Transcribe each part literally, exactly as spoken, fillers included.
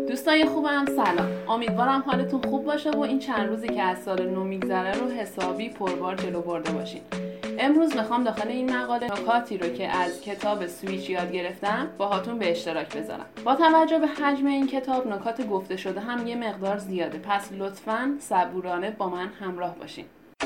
دوستای خوبم سلام، امیدوارم حالتون خوب باشه و این چند روزی که از سال نو میگذره رو حسابی پربار جلو برده باشین. امروز میخوام داخل این مقاله نکاتی رو که از کتاب سویچ یاد گرفتم باهاتون به اشتراک بذارم. با توجه به حجم این کتاب نکات گفته شده هم یه مقدار زیاده، پس لطفاً صبورانه با من همراه باشین.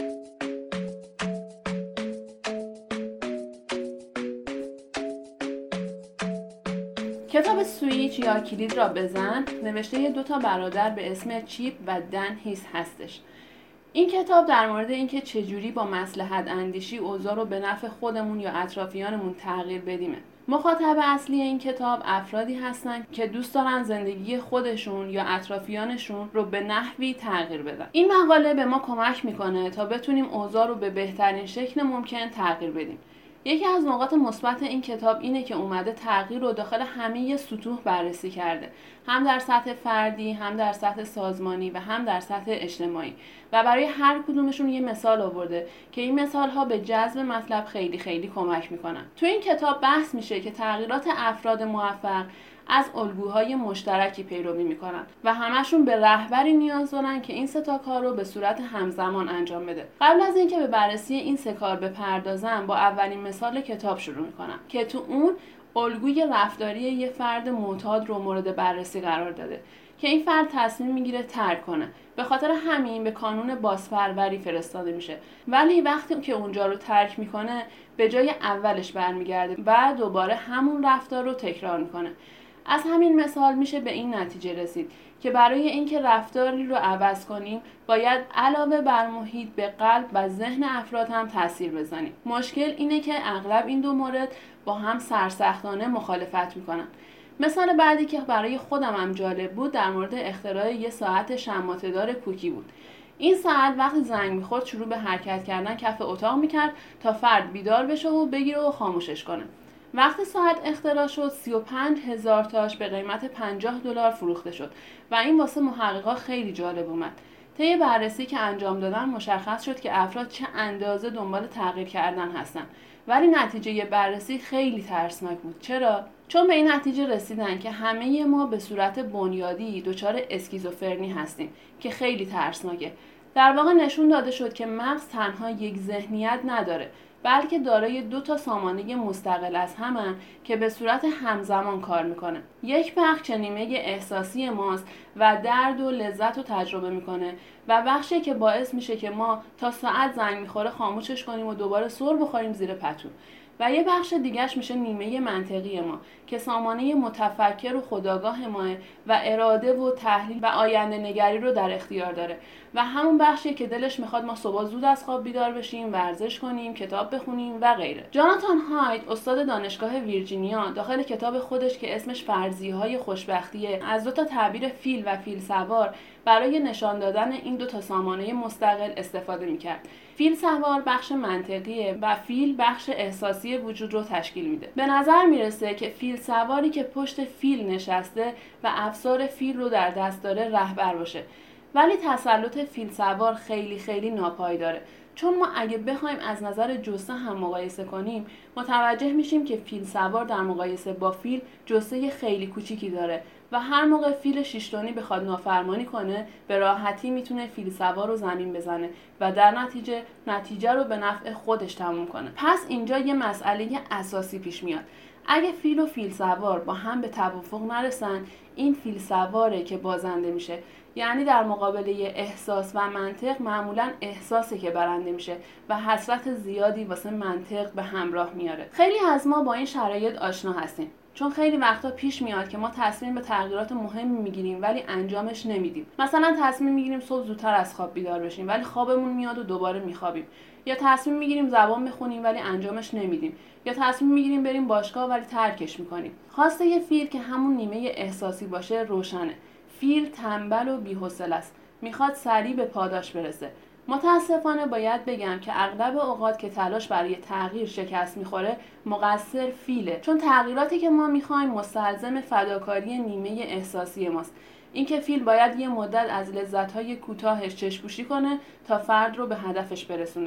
کتاب سویچ یا کلید را بزن نوشته دو تا برادر به اسم چیپ و دن هیس هستش. این کتاب در مورد اینکه چجوری با مصلحت اندیشی اوضاع رو به نفع خودمون یا اطرافیانمون تغییر بدیمه. مخاطب اصلی این کتاب افرادی هستن که دوست دارن زندگی خودشون یا اطرافیانشون رو به نحوی تغییر بدن. این مقاله به ما کمک میکنه تا بتونیم اوضاع رو به بهترین شکل ممکن تغییر بدیم. یکی از نقاط مثبت این کتاب اینه که اومده تغییر رو داخل همه سطوح بررسی کرده، هم در سطح فردی، هم در سطح سازمانی و هم در سطح اجتماعی، و برای هر کدومشون یه مثال آورده که این مثال ها به جذب مطلب خیلی خیلی کمک میکنن. تو این کتاب بحث میشه که تغییرات افراد موفق از الگوهای مشترکی پیروی میکنن و همشون به رهبری نیاز دارن که این سه تا کار رو به صورت همزمان انجام بده. قبل از اینکه به بررسی این سه کار بپردازم با اولین مثال کتاب شروع میکنم که تو اون الگوی رفتاری یه فرد معتاد رو مورد بررسی قرار داده که این فرد تصمیم میگیره ترک کنه. به خاطر همین به کانون بازپروری فرستاده میشه، ولی وقتی که اونجا رو ترک میکنه به جای اولش برمیگرده و دوباره همون رفتار رو تکرار میکنه. از همین مثال میشه به این نتیجه رسید که برای اینکه رفتاری رو عوض کنیم باید علاوه بر محیط به قلب و ذهن افراد هم تاثیر بزنیم. مشکل اینه که اغلب این دو مورد با هم سرسختانه مخالفت میکنن. مثال بعدی که برای خودم هم جالب بود در مورد اختراع یه ساعت شماته‌دار کوکی بود. این ساعت وقتی زنگ میخورد شروع به حرکت کردن کف اتاق میکرد تا فرد بیدار بشه و بگیره و خاموشش کنه. وقتی ساعت اختراع شد سی و پنج هزار تاش به قیمت پنجاه دلار فروخته شد و این واسه محققا خیلی جالب اومد. طی بررسی که انجام دادن مشخص شد که افراد چه اندازه دنبال تغییر کردن هستن، ولی نتیجه بررسی خیلی ترسناک بود. چرا؟ چون به این نتیجه رسیدن که همه ما به صورت بنیادی دچار اسکیزوفرنی هستیم که خیلی ترسناکه. در واقع نشون داده شد که مغز تنها یک ذهنیت نداره، بلکه دارای دو تا سامانه مستقل از همن که به صورت همزمان کار میکنه. یک بخش نیمه احساسی ماست و درد و لذت رو تجربه میکنه و بخشی که باعث میشه که ما تا ساعت زنگ میخوره خاموشش کنیم و دوباره سر بخوریم زیر پتو. و یه بخش دیگهش میشه نیمه منطقی ما که سامانه متفکر و خودآگاه ماه و اراده و تحلیل و آینده نگری رو در اختیار داره و همون بخشی که دلش میخواد ما صبح زود از خواب بیدار بشیم، ورزش کنیم، کتاب بخونیم و غیره. جاناتان هایت، استاد دانشگاه ویرجینیا، داخل کتاب خودش که اسمش فرضیه‌های خوشبختیه از دو تا تعبیر فیل و فیل سوار برای نشان دادن این دو تا سامانه مستقل استفاده میکرد. فیل سوار بخش منطقیه و فیل بخش احساسی وجود رو تشکیل میده. به نظر میرسه که فیل سواری که پشت فیل نشسته و افسار فیل رو در دست داره رهبر باشه، ولی تسلط فیل سوار خیلی خیلی ناپایداره، چون ما اگه بخوایم از نظر جثه هم مقایسه کنیم متوجه میشیم که فیل سوار در مقایسه با فیل جثه خیلی کوچیکی داره و هر موقع فیل شیشتونی بخواد نافرمانی کنه به راحتی میتونه فیل سوار رو زمین بزنه و در نتیجه نتیجه رو به نفع خودش تموم کنه. پس اینجا یه مسئله اساسی پیش میاد. اگه فیل و فیل سوار با هم به توافق نرسن، این فیل سواره که بازنده میشه. یعنی در مقابله احساس و منطق معمولا احساسه که برنده میشه و حسرت زیادی واسه منطق به همراه میاره. خیلی از ما با این شرایط آشنا هستیم، چون خیلی وقتا پیش میاد که ما تصمیم به تغییرات مهمی میگیریم ولی انجامش نمیدیم. مثلا تصمیم میگیریم صبح زودتر از خواب بیدار بشیم ولی خوابمون میاد و دوباره میخوابیم، یا تصمیم میگیریم زبان بخونیم ولی انجامش نمیدیم، یا تصمیم میگیریم بریم باشگاه ولی ترکش میکنیم. خواسته یه فیل که همون نیمه احساسی باشه روشنه. فیل تنبل و بی‌حوصله است، میخواد سریع به پاداش برسه. متاسفانه باید بگم که اغلب اوقات که تلاش برای تغییر شکست میخوره مقصر فیله، چون تغییراتی که ما میخوایم مستلزم فداکاری نیمه احساسی ماست. اینکه فیل باید یه مدت از لذت‌های کوتاهش چشم‌پوشی کنه تا فرد رو به هدفش برسونه،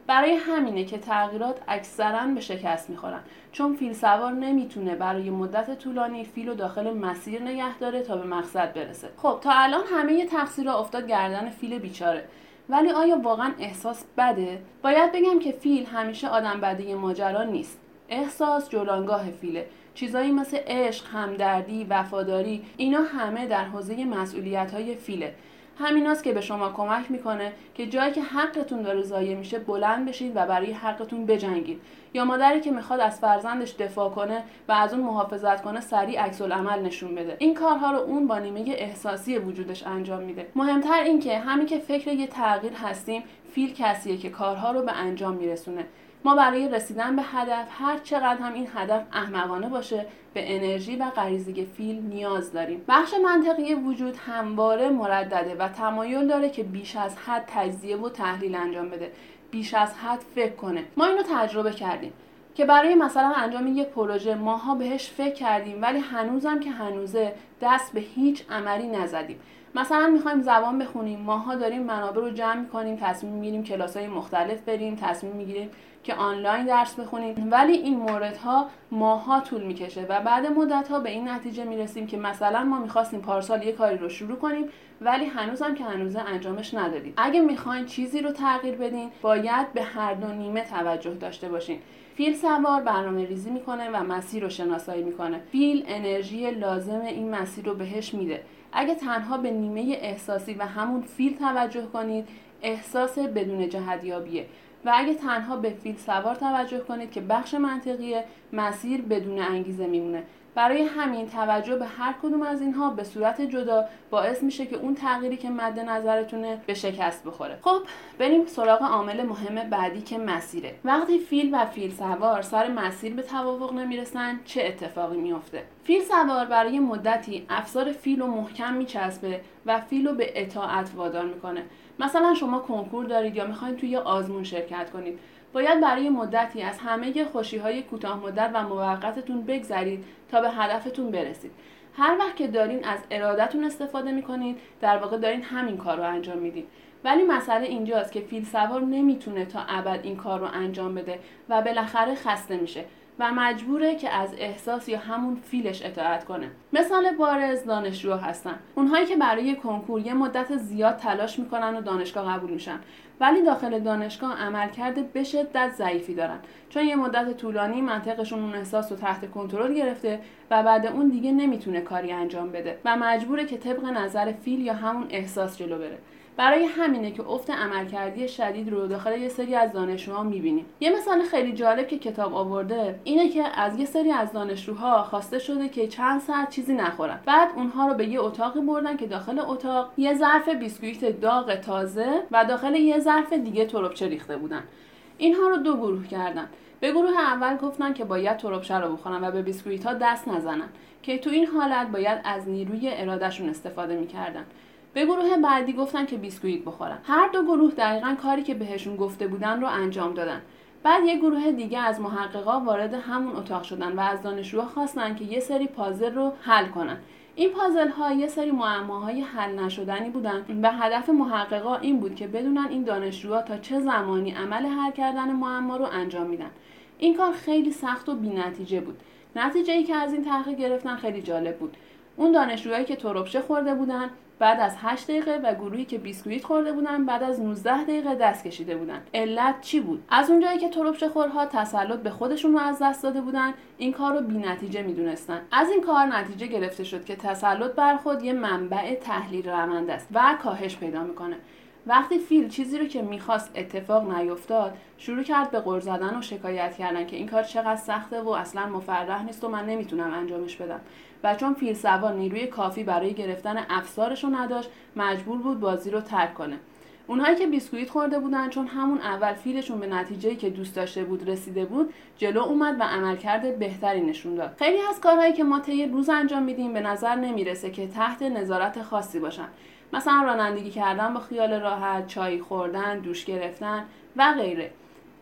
برای همینه که تغییرات اکثراً به شکست میخورن، چون فیل سوار نمیتونه برای مدت طولانی فیل رو داخل مسیر نگه داره تا به مقصد برسه. خب تا الان همه تقصیرها افتاد گردن فیل بیچاره، ولی آیا واقعا احساس بده؟ باید بگم که فیل همیشه آدم بده ماجرا نیست. احساس جولانگاه فیله. چیزایی مثل عشق، همدردی، وفاداری، اینا همه در حوزه مسئولیت‌های فیله. همیناست که به شما کمک میکنه که جایی که حقتون داره ضایع میشه بلند بشید و برای حقتون بجنگید، یا مادری که میخواد از فرزندش دفاع کنه و از اون محافظت کنه سریع عکس العمل نشون بده. این کارها رو اون با نیمه احساسی وجودش انجام میده. مهمتر این که همین که فکر یه تغییر هستیم، فیل کسیه که کارها رو به انجام میرسونه. ما برای رسیدن به هدف، هر چقدر هم این هدف احمقانه باشه، به انرژی و غریزه فیل نیاز داریم. بخش منطقی وجود همواره مردده و تمایل داره که بیش از حد تجزیه و تحلیل انجام بده، بیش از حد فکر کنه. ما اینو تجربه کردیم که برای مثلا انجام یک پروژه ماها بهش فکر کردیم، ولی هنوزم که هنوزه دست به هیچ عملی نزدیم. مثلا میخوایم زبان بخونیم، ماها داریم منابع رو جمع میکنیم، تصمیم میگیریم کلاس‌های مختلف بریم، تصمیم میگیریم که آنلاین درس بخونیم، ولی این موردها ماها طول میکشه و بعد مدت‌ها به این نتیجه میرسیم که مثلا ما میخواستیم پارسال یک کاری رو شروع کنیم، ولی هنوزم که هنوزه انجامش ندادیم. اگه میخواین چیزی رو تغییر بدین، باید به هر دو نیمه توجه داشته باشین. فیل سوار برنامه ریزی میکنه و مسیر رو شناسایی میکنه. فیل انرژی لازم این مسیر رو بهش میده. اگه تنها به نیمه احساسی و همون فیل توجه کنید، احساس بدون جهتیابیه، و اگه تنها به فیل سوار توجه کنید که بخش منطقیه، مسیر بدون انگیزه میمونه. برای همین توجه به هر کدوم از اینها به صورت جدا باعث میشه که اون تغییری که مد نظرتونه به شکست بخوره. خب بریم سراغ عامل مهم بعدی که مسیره. وقتی فیل و فیل سوار سر مسیر به توافق نمیرسن، چه اتفاقی میفته؟ فیل سوار برای مدتی افسار فیل رو محکم میچسبه و فیل رو به اطاعت وادار میکنه. مثلا شما کنکور دارید یا میخواین توی آزمون شرکت کنید. باید برای مدتی از همه خوشی‌های کوتاه مدت و موقتتون بگذرید تا به هدفتون برسید. هر وقت که دارین از ارادتون استفاده میکنید، در واقع دارین همین کار رو انجام میدید. ولی مسئله اینجاست که فیل سوار نمیتونه تا ابد این کار رو انجام بده و بالاخره خسته میشه و مجبوره که از احساس یا همون فیلش اطاعت کنه. مثال بارز دانشجوها هستن. اونهایی که برای کنکور یه مدت زیاد تلاش میکنن و دانشگاه قبول میشن، ولی داخل دانشگاه عملکرد به شدت ضعیفی دارن، چون یه مدت طولانی منطقشون اون احساس رو تحت کنترل گرفته و بعد اون دیگه نمیتونه کاری انجام بده و مجبوره که طبق نظر فیل یا همون احساس جلو بره. برای همینه که افت عملکردی شدید رو داخل یه سری از دانشجوها می‌بینیم. یه مثال خیلی جالب که کتاب آورده اینه که از یه سری از دانشجوها خواسته شده که چند ساعت چیزی نخورن. بعد اونها رو به یه اتاقی بردن که داخل اتاق یه ظرف بیسکویت داغ تازه و داخل یه ظرف دیگه تربچه ریخته بودن. اینها رو دو گروه کردن. به گروه اول گفتن که باید تربچه رو بخورن و به بیسکویت‌ها دست نزنن، که تو این حالت باید از نیروی ارادهشون استفاده می‌کردن. به گروه بعدی گفتن که بیسکویت بخورن. هر دو گروه دقیقاً کاری که بهشون گفته بودن رو انجام دادن. بعد یک گروه دیگه از محققا وارد همون اتاق شدن و از دانشجوها خواستن که یه سری پازل رو حل کنن. این پازل ها یه سری معماهای حل نشدنی بودن و هدف محققا این بود که بدونن این دانشجوها تا چه زمانی عمل حل کردن معما رو انجام میدن. این کار خیلی سخت و بی‌نتیجه بود. نتیجه‌ای که از این تحقیق گرفتن خیلی جالب بود. اون دانشجوهایی که تربچه خورده بودن بعد از هشت دقیقه و گروهی که بیسکویت خورده بودن بعد از نوزده دقیقه دست کشیده بودن. علت چی بود؟ از اونجایی که تربچه خورها تسلط به خودشون رو از دست داده بودن، این کار رو بی‌نتیجه میدونستن. از این کار نتیجه گرفته شد که تسلط بر خود یه منبع تحلیل روند است و کاهش پیدا میکنه. وقتی فیل چیزی رو که میخواست اتفاق نیفتاد، شروع کرد به غر زدن و شکایت کردن که این کار چقدر سخته و اصلا مفرح نیست و من نمیتونم انجامش بدم. و چون فیل سوار نیروی کافی برای گرفتن افسارش رو نداشت، مجبور بود بازی رو ترک کنه. اونهایی که بیسکویت خورده بودن، چون همون اول فیلشون به نتیجه‌ای که دوست داشته بود رسیده بود، جلو اومد و عملکرد بهتری نشون داد. خیلی از کارهایی که ما طی روز انجام میدیم به نظر نمیرسه که تحت نظارت خاصی باشن. مثلا رانندگی کردن با خیال راحت، چای خوردن، دوش گرفتن و غیره.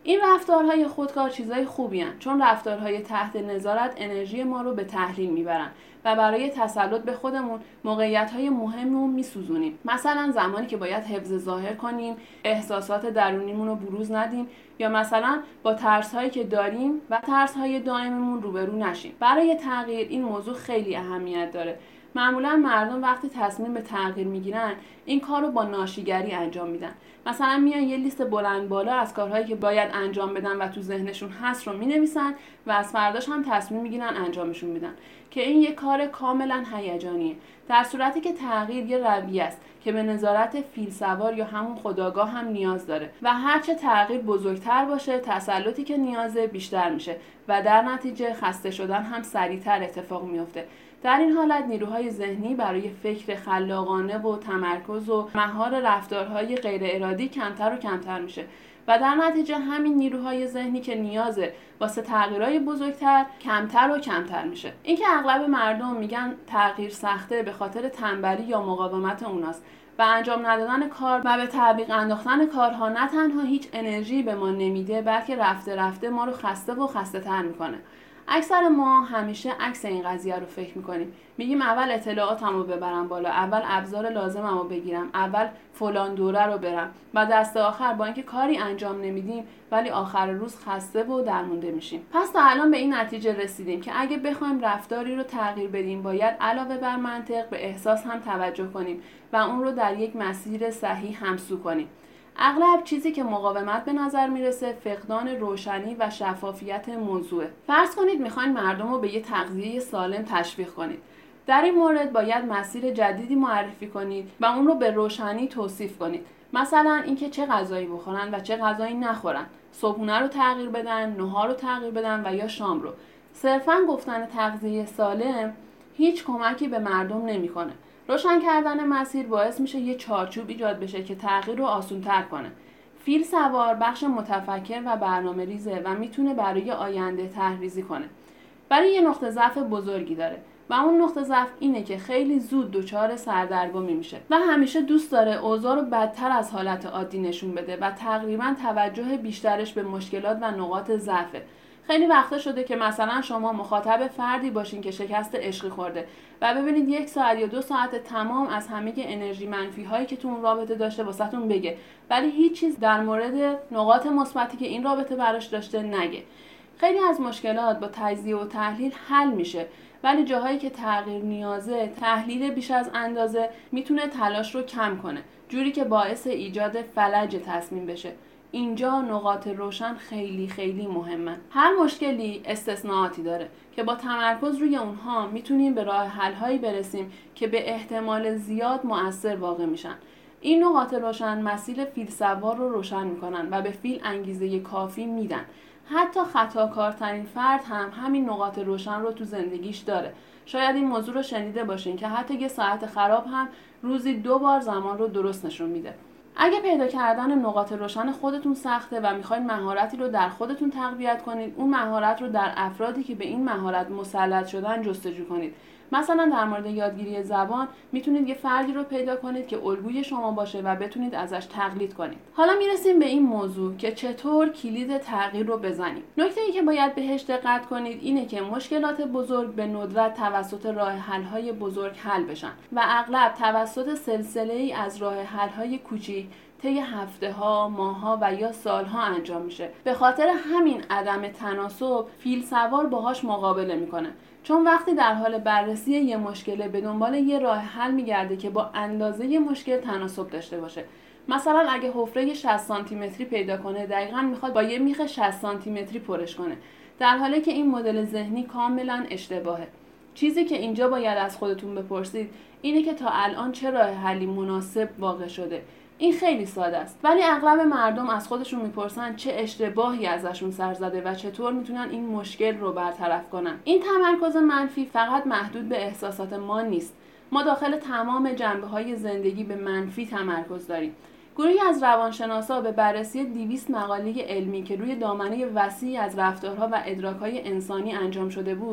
این رفتارهای خودکار چیزای خوبی هن، چون رفتارهای تحت نظارت انرژی ما رو به تحلیل میبرن و برای تسلط به خودمون موقعیت‌های مهممون میسوزونیم. مثلا زمانی که باید حفظ ظاهر کنیم، احساسات درونیمون رو بروز ندیم، یا مثلا با ترس‌هایی که داریم و ترس‌های دائممون روبرو نشیم. برای تغییر این موضوع خیلی اهمیت داره. معمولا مردم وقتی تصمیم به تغییر میگیرن این کار رو با ناشیگری انجام میدن. مثلا میان یه لیست بلند بالا از کارهایی که باید انجام بدن و تو ذهنشون هست رو مینویسن و از فرداش هم تصمیم میگیرن انجامشون میدن که این یه کار کاملا هیجانیه، در صورتی که تغییر یه رویه است که به نظارت فیلسوار یا همون خودآگاه هم نیاز داره و هرچه تغییر بزرگتر باشه تسلطی که نیازه بیشتر میشه و در نتیجه خسته شدن هم سریعتر اتفاق میفته. در این حالت نیروهای ذهنی برای فکر خلاقانه و تمرکز و مهار رفتارهای غیر ارادی کمتر و کمتر میشه و در نتیجه همین نیروهای ذهنی که نیازه واسه تغییرهای بزرگتر کمتر و کمتر میشه. اینکه اغلب مردم میگن تغییر سخته به خاطر تنبلی یا مقاومت اوناست و انجام ندادن کار و به تعویق انداختن کارها نه تنها هیچ انرژی به ما نمیده بلکه رفته رفته ما رو خسته و خسته تر میکنه. اکثر ما همیشه عکس این قضیه رو فکر میکنیم. میگیم اول اطلاعاتمو ببرم بالا، اول ابزار لازممو بگیرم، اول فلان دوره رو برم و دست آخر با اینکه کاری انجام نمیدیم ولی آخر روز خسته و درمونده میشیم. پس تا الان به این نتیجه رسیدیم که اگه بخوایم رفتاری رو تغییر بدیم باید علاوه بر منطق به احساس هم توجه کنیم و اون رو در یک مسیر صحیح همسو کنیم. اغلب چیزی که مقاومت به نظر میرسه فقدان روشنی و شفافیت موضوعه. فرض کنید میخواین مردم رو به یه تغذیه سالم تشویق کنید. در این مورد باید مسیر جدیدی معرفی کنید و اون رو به روشنی توصیف کنید. مثلا اینکه چه غذایی بخورن و چه غذایی نخورن، صبحونه رو تغییر بدن، نهار رو تغییر بدن و یا شام رو. صرفاً گفتن تغذیه سالم هیچ کمکی به مردم نمیکنه. روشن کردن مسیر باعث میشه یه چارچوب ایجاد بشه که تغییر رو آسان‌تر کنه. فیل سوار بخش متفکر و برنامه ریزه و میتونه برای آینده طرح‌ریزی کنه. برای یه نقطه ضعف بزرگی داره و اون نقطه ضعف اینه که خیلی زود دچار سردرگمی میشه و همیشه دوست داره اوضاع رو بدتر از حالت عادی نشون بده و تقریبا توجه بیشترش به مشکلات و نقاط ضعفه. خیلی وقتا شده که مثلا شما مخاطب فردی باشین که شکست عشقی خورده و ببینید یک ساعت یا دو ساعت تمام از همه انرژی منفی هایی که تو اون رابطه داشته واسهتون بگه ولی هیچ چیز در مورد نقاط مثبتی که این رابطه براش داشته نگه. خیلی از مشکلات با تجزیه و تحلیل حل میشه ولی جاهایی که تغییر نیازه تحلیل بیش از اندازه میتونه تلاش رو کم کنه، جوری که باعث ایجاد فلج تصمیم بشه. اینجا نقاط روشن خیلی خیلی مهمن. هر مشکلی استثناءاتی داره که با تمرکز روی اونها میتونیم به راه حل‌هایی برسیم که به احتمال زیاد مؤثر واقع میشن. این نقاط روشن مسیر فیل سوار رو روشن میکنن و به فیل انگیزه کافی میدن. حتی خطاکارترین فرد هم همین نقاط روشن رو تو زندگیش داره. شاید این موضوع رو شنیده باشین که حتی یه ساعت خراب هم روزی دو بار زمان رو درست نشون میده. اگه پیدا کردن نقاط روشن خودتون سخته و میخواین مهارتی رو در خودتون تقویت کنید، اون مهارت رو در افرادی که به این مهارت مسلط شدن جستجو کنید. مثلا در مورد یادگیری زبان میتونید یه فردی رو پیدا کنید که الگوی شما باشه و بتونید ازش تقلید کنید. حالا میرسیم به این موضوع که چطور کلید تغییر رو بزنیم. نکته‌ای که باید بهش دقت کنید اینه که مشکلات بزرگ به ندرت توسط راه حل‌های بزرگ حل بشن و اغلب توسط سلسله‌ای از راه حل‌های کوچیک طی هفته‌ها، ماه‌ها و یا سال‌ها انجام میشه. به خاطر همین عدم تناسب فیل سوار باهاش مقابله میکنه. چون وقتی در حال بررسی یه مشکل به دنبال یه راه حل میگرده که با اندازه یه مشکل تناسب داشته باشه. مثلا اگه حفره شصت سانتی متری پیدا کنه دقیقاً میخواد با یه میخ شصت سانتی متری پرش کنه، در حالی که این مدل ذهنی کاملاً اشتباهه. چیزی که اینجا باید از خودتون بپرسید اینه که تا الان چه راه حلی مناسب واقع شده. این خیلی ساده است ولی اغلب مردم از خودشون میپرسن چه اشتباهی ازشون سر زده و چطور میتونن این مشکل رو برطرف کنن. این تمرکز منفی فقط محدود به احساسات ما نیست. ما داخل تمام جنبه‌های زندگی به منفی تمرکز داریم. گروهی از روانشناسا به بررسی دویست مقاله علمی که روی دامنه وسیعی از رفتارها و ادراک‌های انسانی انجام شده بود،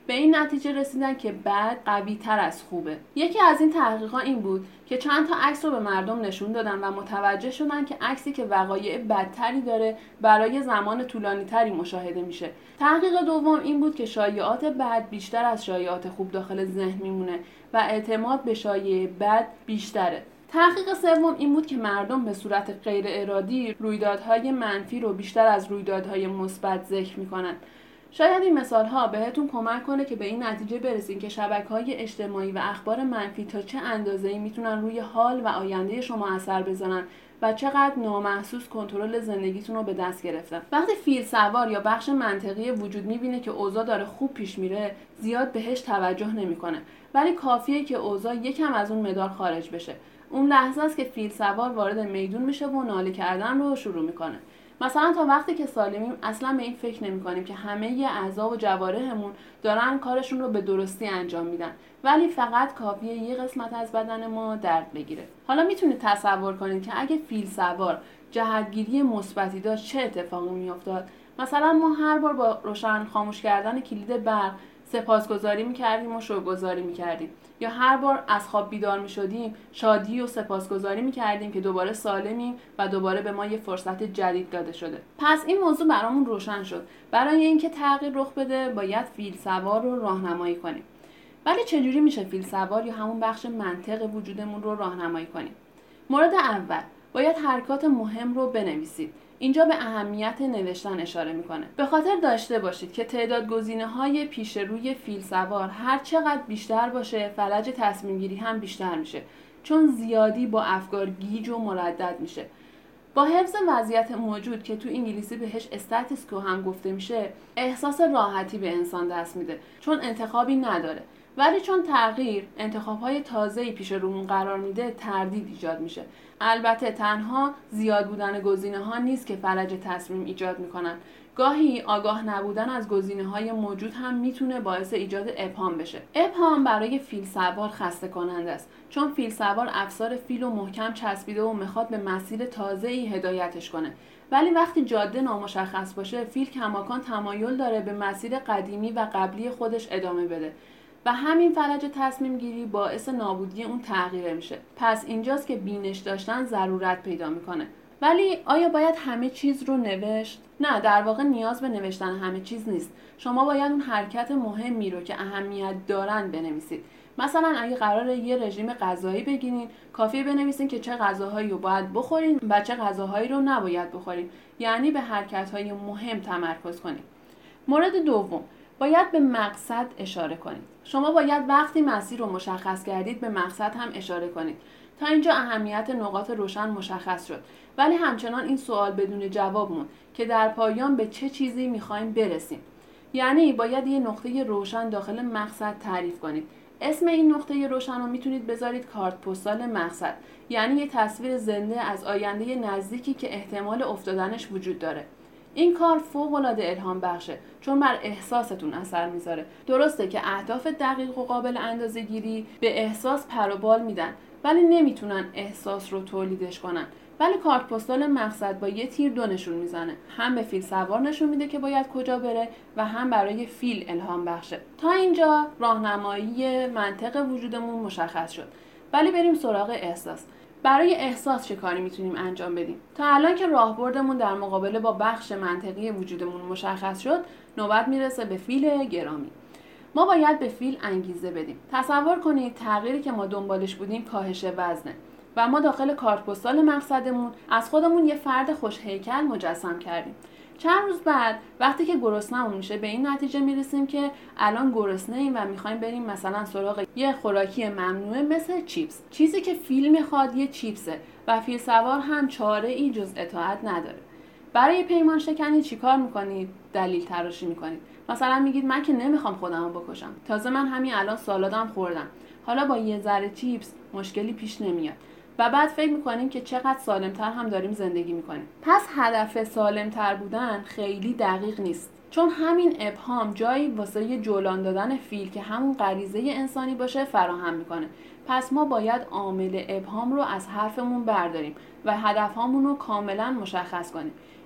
به این نتیجه رسیدن که بد قوی تر از خوبه. یکی از این تحقیقات این بود که چند تا عکس رو به مردم نشون دادن و متوجه شدن که عکسی که وقایع بدتری داره برای زمان طولانی تری مشاهده میشه. تحقیق دوم این بود که شایعات بد بیشتر از شایعات خوب داخل ذهن میمونه و اعتماد به شایعه بد بیشتره. تحقیق سوم این بود که مردم به صورت غیر ارادی رویدادهای منفی رو بیشتر از رویدادهای مثبت ذکر میکنن. شاید این مثال‌ها بهتون کمک کنه که به این نتیجه برسین که شبکه‌های اجتماعی و اخبار منفی تا چه اندازه‌ای میتونن روی حال و آینده شما اثر بزنن و چقدر نامحسوس کنترل زندگیتون رو به دست گرفتن. وقتی فیل سوار یا بخش منطقی وجود میبینه که اوضاع داره خوب پیش میره، زیاد بهش توجه نمیکنه، ولی کافیه که اوضاع یکم از اون مدار خارج بشه. اون لحظه است که فیل سوار وارد میدون میشه و ناله کردن رو شروع میکنه. مثلا تا وقتی که سالمیم اصلا به این فکر نمی کنیم که همه اعضا و جوارحمون دارن کارشون رو به درستی انجام میدن، ولی فقط کافیه یه قسمت از بدن ما درد بگیره. حالا میتونید تصور کنید که اگه فیل سوار جهتگیری مثبتی داشت چه اتفاقی میافتاد؟ مثلا ما هر بار با روشن خاموش کردن کلید برق سپاسگزاری میکردیم و شکرگزاری میکردیم، یا هر بار از خواب بیدار میشدیم شادی و سپاسگزاری میکردیم که دوباره سالمیم و دوباره به ما یه فرصت جدید داده شده. پس این موضوع برامون روشن شد. برای اینکه تغییر رخ بده باید فیل سوار رو راهنمایی کنیم. ولی چجوری میشه فیل سوار یا همون بخش منطق وجودمون رو راهنمایی کنیم؟ مورد اول، باید حرکات مهم رو بنویسید. اینجا به اهمیت نوشتن اشاره میکنه. به خاطر داشته باشید که تعداد گزینه‌های پیش روی فیل سوار هر چقدر بیشتر باشه، فلج تصمیم گیری هم بیشتر میشه، چون زیادی با افکار گیج و مردد میشه. با حفظ وضعیت موجود که تو انگلیسی بهش استاتس کو هم گفته میشه، احساس راحتی به انسان دست میده، چون انتخابی نداره. ولی چون تغییر انتخاب‌های تازه‌ای پیش رومون قرار میده، تردید ایجاد میشه. البته تنها زیاد بودن گزینه‌ها نیست که فلج تصمیم ایجاد میکنن. گاهی آگاه نبودن از گزینه‌های موجود هم میتونه باعث ایجاد ابهام بشه. ابهام برای فیل سوار خسته کننده است، چون فیل سوار افسار فیل و محکم چسبیده و میخواد به مسیر تازه‌ای هدایتش کنه. ولی وقتی جاده نامشخص باشه، فیل کماکان تمایل داره به مسیر قدیمی و قبلی خودش ادامه بده و همین فلج تصمیم گیری باعث نابودی اون تغییر میشه. پس اینجاست که بینش داشتن ضرورت پیدا میکنه. ولی آیا باید همه چیز رو نوشت؟ نه، در واقع نیاز به نوشتن همه چیز نیست. شما باید اون حرکت مهمی رو که اهمیت دارن بنویسید. مثلا اگه قراره یه رژیم غذایی بگیرین، کافیه بنویسین که چه غذاهایی رو باید بخورین و چه غذاهایی رو نباید بخورین. یعنی به حرکت‌های مهم تمرکز کنید. مورد دوم، باید به مقصد اشاره کنید. شما باید وقتی مسیر رو مشخص کردید به مقصد هم اشاره کنید. تا اینجا اهمیت نقاط روشن مشخص شد، ولی همچنان این سوال بدون جواب موند که در پایان به چه چیزی میخوایم برسیم. یعنی باید یه نقطه روشن داخل مقصد تعریف کنید. اسم این نقطه روشن رو میتونید بذارید کارت پستال مقصد، یعنی یه تصویر زنده از آینده نزدیکی که احتمال افتادنش وجود داره. این کار فوق‌العاده الهام بخشه، چون بر احساستون اثر میذاره. درسته که اهداف دقیق و قابل اندازه‌گیری به احساس پر و بال میدن، ولی نمیتونن احساس رو تولیدش کنن. ولی کارت پستال مقصد با یه تیر دو نشون میزنه. هم به فیل سوار نشون میده که باید کجا بره و هم برای فیل الهام بخشه. تا اینجا راهنمایی منطق وجودمون مشخص شد. ولی بریم سراغ احساس. برای احساس چه کاری میتونیم انجام بدیم؟ تا الان که راهبردمون در مقابله با بخش منطقی وجودمون مشخص شد، نوبت میرسه به فیل گرامی. ما باید به فیل انگیزه بدیم. تصور کنید تغییری که ما دنبالش بودیم کاهش وزنه و ما داخل کارت پستال مقصدمون از خودمون یه فرد خوش هیکل مجسم کردیم. چند روز بعد وقتی که گرسنه‌مون میشه به این نتیجه میرسیم که الان گرسنه‌ایم و میخوایم بریم مثلا سراغ یه خوراکی ممنوعه مثل چیپس. چیزی که فیل میخواد یه چیپسه و فیل سوار هم چاره ای جز اطاعت نداره. برای پیمان شکنی چیکار میکنید؟ دلیل تراشی میکنید. مثلا میگید من که نمیخوام خودمو بکشم. تازه من همین الان سالادم خوردم. حالا با یه ذره چیپس مشکلی پیش نمیاد. و بعد فکر میکنیم که چقدر سالمتر هم داریم زندگی میکنیم. پس هدف سالمتر بودن خیلی دقیق نیست، چون همین ابهام جایی واسه جولان دادن فیل که همون غریزه انسانی باشه فراهم میکنه. پس ما باید عامل ابهام رو از حرفمون برداریم و هدفهامون رو کاملا مشخص کنیم.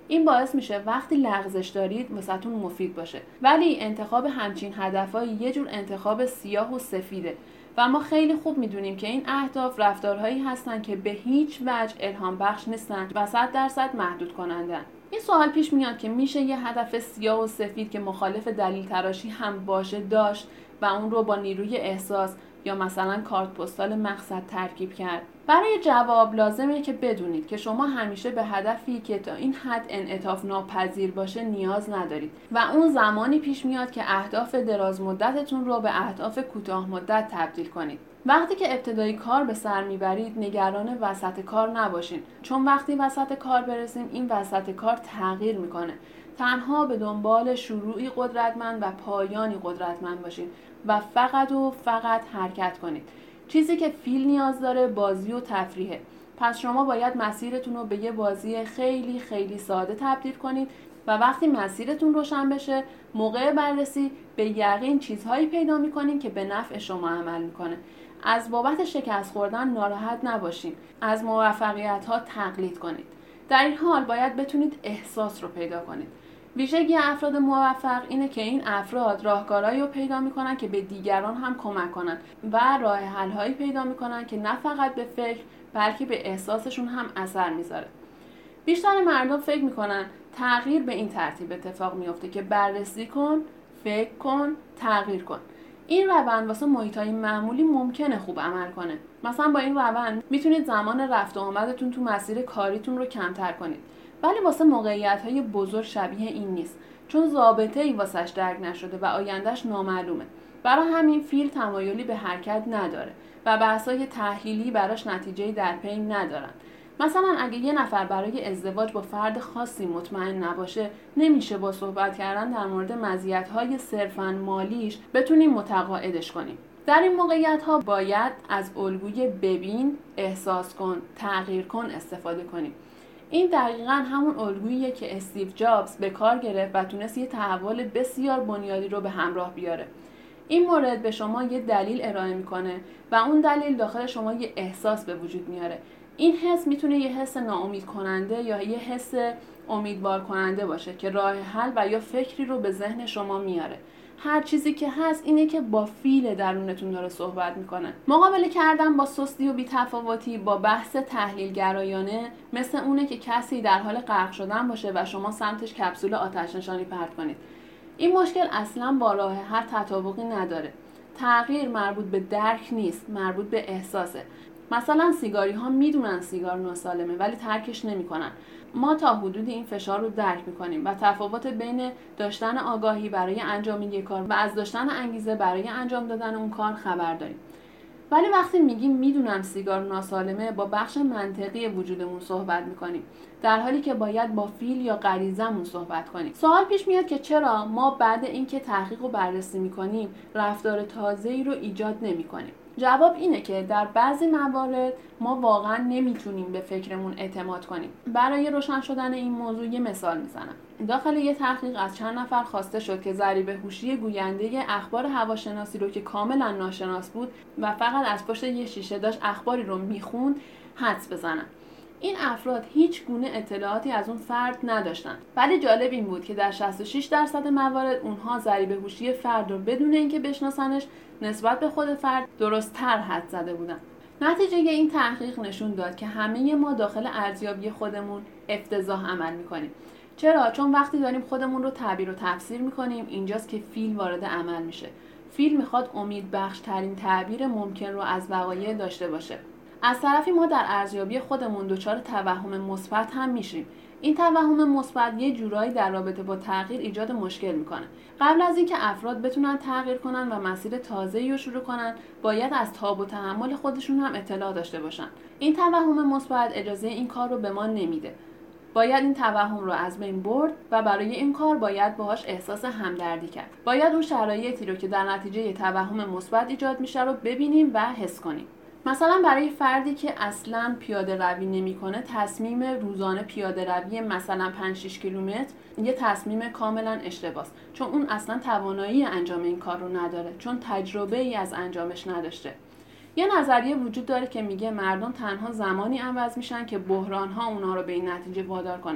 این باعث میشه وقتی لغزش دارید واسهتون مفید باشه. ولی انتخاب همچین هدفهایی یه جور انتخاب سیاه و سفیده و ما خیلی خوب میدونیم که این اهداف رفتارهایی هستن که به هیچ وجه الهام بخش نیستن و صد درصد محدود کنندن. این سوال پیش میاد که میشه یه هدف سیاه و سفید که مخالف دلیل تراشی هم باشه داشت و اون رو با نیروی احساس یا مثلا کارت پستال مقصد ترکیب کرد؟ برای جواب لازمه که بدونید که شما همیشه به هدفی که تا این حد انعطاف ناپذیر باشه نیاز ندارید و اون زمانی پیش میاد که اهداف دراز مدتتون رو به اهداف کوتاه مدت تبدیل کنید. وقتی که ابتدای کار به سر میبرید نگران وسط کار نباشین، چون وقتی وسط کار برسیم این وسط کار تغییر میکنه. تنها به دنبال شروعی قدرتمند و پایانی قدرتمند باشین و فقط و فقط حرکت کنید. چیزی که فیل نیاز داره بازی و تفریحه. پس شما باید مسیرتون رو به یه بازی خیلی خیلی ساده تبدیل کنید و وقتی مسیرتون روشن بشه موقع بررسی به یقین چیزهایی پیدا میکنین که به نفع شما عمل میکنه. از بابت شکست خوردن ناراحت نباشین. از موفقیت ها تقلید کنید. در این حال باید بتونید احساس رو پیدا کنید. ویژگی افراد موفق اینه که این افراد راهکارهایی رو پیدا میکنن که به دیگران هم کمک کنن و راه حل‌هایی پیدا میکنن که نه فقط به فکر بلکه به احساسشون هم اثر میذاره. بیشتر مردم فکر میکنن تغییر به این ترتیب اتفاق میفته که بررسی کن، فکر کن، تغییر کن. این روند واسه محیطای معمولی ممکنه خوب عمل کنه. مثلا با این روند میتونید زمان رفت و آمدتون تو مسیر کاریتون رو کمتر کنید. ولی واسه موقعیت‌های بزرگ شبیه این نیست، چون ضابطه‌ای واسش درک نشده و آیندهش نامعلومه. برای همین فیل تمایلی به حرکت نداره و بحث‌های تحلیلی براش نتیجه‌ای در پی ندارن. مثلا اگه یه نفر برای ازدواج با فرد خاصی مطمئن نباشه، نمیشه با صحبت کردن در مورد مزیت‌های صرفاً مالیش بتونیم متقاعدش کنیم. در این موقعیت‌ها باید از الگوی ببین، احساس کن، تغییر کن استفاده کنیم. این دقیقاً همون الگوییه که استیو جابز به کار گرفت و تونست یه تحول بسیار بنیادی رو به همراه بیاره. این مورد به شما یه دلیل ارائه میکنه و اون دلیل داخل شما یه احساس به وجود میاره. این حس میتونه یه حس ناامید کننده یا یه حس امیدوار کننده باشه که راه حل و یا فکری رو به ذهن شما میاره. هر چیزی که هست اینه که با فیل درونتون داره صحبت میکنه. مقابله کردن با سستی و بی‌تفاوتی با بحث تحلیل گرایانه مثل اونه که کسی در حال غرق شدن باشه و شما سمتش کپسول آتش نشانی پرت کنید. این مشکل اصلا با راه حل تطابقی نداره. تغییر مربوط به درک نیست، مربوط به احساسه. مثلا سیگاری ها میدونن سیگار ناسالمه ولی ترکش نمیکنن. ما تا حدودی این فشار رو درک میکنیم و تفاوت بین داشتن آگاهی برای انجام یک کار و از داشتن انگیزه برای انجام دادن اون کار خبر داریم. ولی وقتی میگیم میدونم سیگار ناسالمه با بخش منطقی وجودمون صحبت میکنیم، در حالی که باید با فیل یا غریزمون صحبت کنیم. سوال پیش میاد که چرا ما بعد اینکه تحقیق و بررسی میکنیم رفتار تازه‌ای رو ایجاد نمیکنیم؟ جواب اینه که در بعضی موارد ما واقعا نمیتونیم به فکرمون اعتماد کنیم. برای روشن شدن این موضوع یه مثال میزنم. داخل یه تحقیق از چند نفر خواسته شد که ضریب هوشی گوینده اخبار هواشناسی رو که کاملا ناشناس بود و فقط از پشت یه شیشه داشت اخباری رو میخوند حدس بزنن. این افراد هیچ گونه اطلاعاتی از اون فرد نداشتن، ولی جالب این بود که در شصت و شش درصد موارد اونها ضریب هوشی فرد رو بدون اینکه بشناسنش نسبت به خود فرد درست‌تر حدس زده بودن. نتیجه این تحقیق نشون داد که همه ما داخل ارزیابی خودمون افتضاح عمل میکنیم. چرا؟ چون وقتی داریم خودمون رو تعبیر و تفسیر میکنیم اینجاست که فیل وارد عمل میشه. فیل میخواد امید بخش ترین تعبیر ممکن رو از وقایع داشته باشه. از طرفی ما در ارزیابی خودمون دچار توهم مثبت هم میشیم. این توهم مثبت یه جورایی در رابطه با تغییر ایجاد مشکل میکنه. قبل از اینکه افراد بتونن تغییر کنن و مسیر تازه‌ای رو شروع کنن، باید از تاب و تحمل خودشون هم اطلاع داشته باشن. این توهم مثبت اجازه این کار رو به ما نمیده. باید این توهم رو از بین برد و برای این کار باید باهاش احساس همدردی کرد. باید اون شرایطی رو که در نتیجه توهم مثبت ایجاد میشه رو ببینیم و حس کنیم. مثلا برای فردی که اصلاً پیاده روی نمی‌کنه، تصمیم روزانه پیاده روی مثلا پنج شش کیلومتر یه تصمیم کاملا اشتباهه، چون اون اصلا توانایی انجام این کار رو نداره، چون تجربه ای از انجامش نداشته. یه نظریه وجود داره که میگه مردم تنها زمانی عوض میشن که بحران‌ها اونها رو به این نتیجه وادار کنه.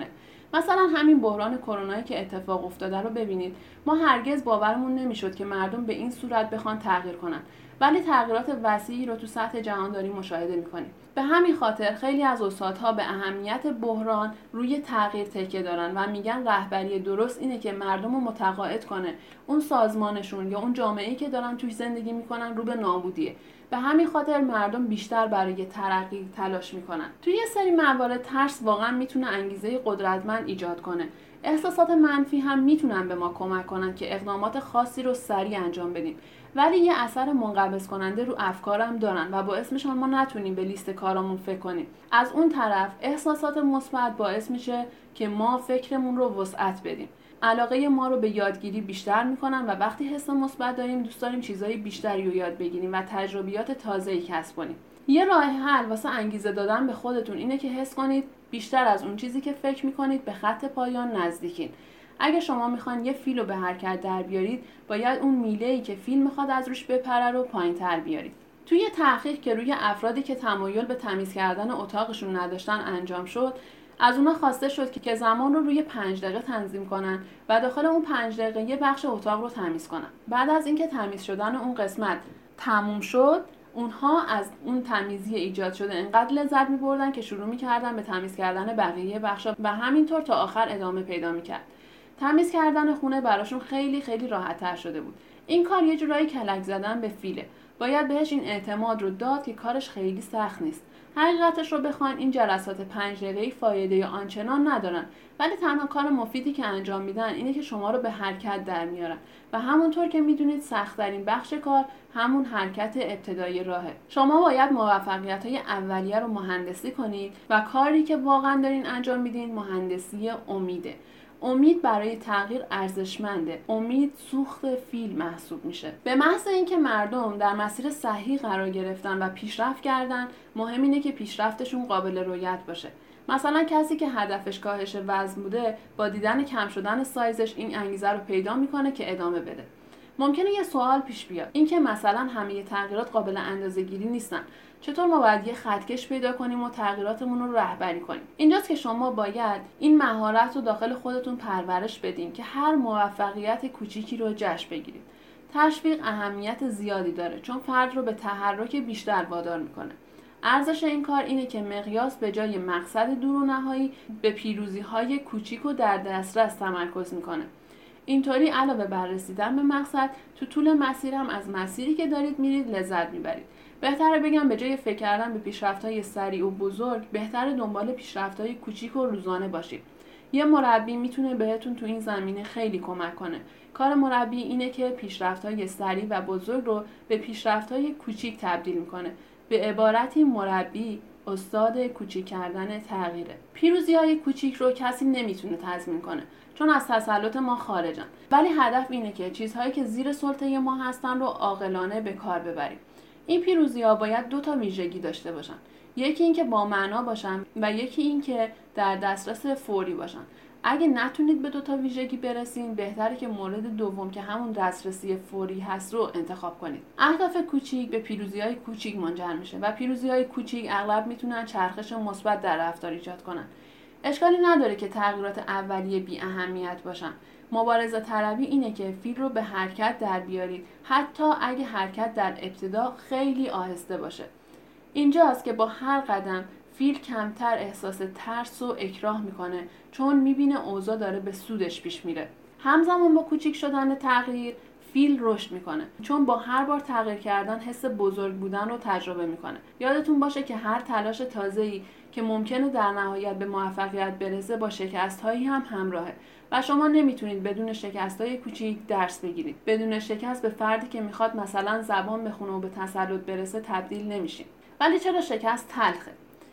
مثلا همین بحران کرونایی که اتفاق افتاده رو ببینید. ما هرگز باورمون نمیشد که مردم به این صورت بخوان تغییر کنن، ولی تغییرات وسیعی رو تو سطح جهان داریم مشاهده میکنیم. به همین خاطر خیلی از استادها به اهمیت بحران روی تغییر تکیه دارن و میگن رهبری درست اینه که مردم رو متقاعد کنه اون سازمانشون یا اون جامعه‌ای که دارن توش زندگی میکنن رو به نابودیه. به همین خاطر مردم بیشتر برای ترقی تلاش میکنن. توی یه سری موارد ترس واقعا میتونه انگیزه قدرتمند ایجاد کنه. احساسات منفی هم میتونن به ما کمک کنن که اقدامات خاصی رو سریع انجام بدیم، ولی یه اثر منقبض کننده رو افکارم دارن و باعث میشن ما نتونیم به لیست کارامون فکر کنیم. از اون طرف احساسات مثبت باعث میشه که ما فکرمون رو وسعت بدیم. علاقه ما رو به یادگیری بیشتر میکنن و وقتی حس مثبت داریم دوست داریم چیزای بیشتری رو یاد بگیریم و تجربیات تازه‌ای کسب کنیم. یه راه حل واسه انگیزه دادن به خودتون اینه که حس کنید بیشتر از اون چیزی که فکر میکنید به خط پایان نزدیکین. اگه شما میخواین یه فیل رو به حرکت در بیارید، باید اون میله‌ای که فیل میخواد از روش بپره رو پایین‌تر بیارید. توی تحقیق که روی افرادی که تمایل به تمیز کردن اتاقشون نداشتن انجام شد، از اونا خواسته شد که زمان رو روی پنج دقیقه تنظیم کنن و داخل اون پنج دقیقه یه بخش اتاق رو تمیز کنن. بعد از اینکه تمیز شدن اون قسمت تموم شد، اونها از اون تمیزی ایجاد شده انقدر لذت می‌بردن که شروع می‌کردن به تمیز کردن بقیه بخشا و همینطور تا آخر ادامه پیدا می‌کرد. تمیز کردن خونه براشون خیلی خیلی راحت‌تر شده بود. این کار یه جورایی کلک زدن به فیله. باید بهش این اعتماد رو داد که کارش خیلی سخت نیست. حقیقتش رو بخواین این جلسات پنج دقیقه‌ای فایده آنچنان ندارن، ولی تنها کار مفیدی که انجام میدن اینه که شما رو به حرکت در میارن و همونطور که میدونید سخت‌ترین بخش کار همون حرکت ابتدایی راهه. شما باید موفقیت‌های اولیه رو مهندسی کنید و کاری که واقعا دارین انجام میدین مهندسی امیده. امید برای تغییر ارزشمنده. امید سوخت فیل محسوب میشه. به محض اینکه مردم در مسیر صحیح قرار گرفتن و پیشرفت کردن، مهم اینه که پیشرفتشون قابل رؤیت باشه. مثلا کسی که هدفش کاهش وزن بوده، با دیدن کم شدن سایزش این انگیزه رو پیدا میکنه که ادامه بده. ممکنه یه سوال پیش بیاد، این که مثلا همه تغییرات قابل اندازه‌گیری نیستن. چطور ما باید یه خطکش پیدا کنیم و تغییراتمون رو رهبری کنیم؟ اینجاست که شما باید این مهارت رو داخل خودتون پرورش بدین که هر موفقیت کوچیکی رو جشن بگیرید. تشویق اهمیت زیادی داره، چون فرد رو به تحرک بیشتر وادار میکنه. ارزش این کار اینه که مقیاس به جای مقصد دور و نهایی به پیروزی‌های کوچیک و در دسترس تمرکز میکنه. اینطوری علاوه بر رسیدن به مقصد، تو طول مسیر هم از مسیری که دارید میرید لذت میبرید. بهتره بگم به جای فکر کردن به پیشرفت‌های سریع و بزرگ، بهتره دنبال پیشرفت‌های کوچیک و روزانه باشید. یه مربی میتونه بهتون تو این زمینه خیلی کمک کنه. کار مربی اینه که پیشرفت‌های سریع و بزرگ رو به پیشرفت‌های کوچیک تبدیل میکنه. به عبارتی مربی استاد کوچیک کردن تغییره. پیروزی‌های کوچیک رو کسی نمیتونه تضمین کنه، چون از تسلط ما خارجن. ولی هدف اینه که چیزهایی که زیر سلطه ما هستن رو عاقلانه به کار ببریم. این پیروزی‌ها باید دو تا ویژگی داشته باشن. یکی این که با معنا باشن و یکی این که در دسترس فوری باشن. اگه نتونید به دو تا ویژگی برسین، بهتره که مورد دوم که همون دسترسی فوری هست رو انتخاب کنید. اهداف کوچیک به پیروزی‌های کوچیک منجر میشه و پیروزی‌های کوچیک اغلب میتونن چرخش مثبت در رفتار ایجاد کنن. اشکالی نداره که تغییرات اولیه بی اهمیت باشن. مبارزه طلبی اینه که فیل رو به حرکت در بیارید، حتی اگه حرکت در ابتدا خیلی آهسته باشه. اینجاست که با هر قدم فیل کمتر احساس ترس و اکراه میکنه، چون میبینه اوضاع داره به سودش پیش میره. همزمان با کوچیک شدن تغییر، فیل رشد میکنه، چون با هر بار تغییر کردن حس بزرگ بودن رو تجربه میکنه. یادتون باشه که هر تلاش تازه‌ای که ممکنه در نهایت به موفقیت برسه با شکست‌هایی هم همراهه و شما نمیتونید بدون شکست‌های کوچیک درس بگیرید. بدون شکست به فردی که میخواد مثلا زبان بخونه و به تسلط برسه تبدیل نمیشین. ولی چرا شکست تلخه؟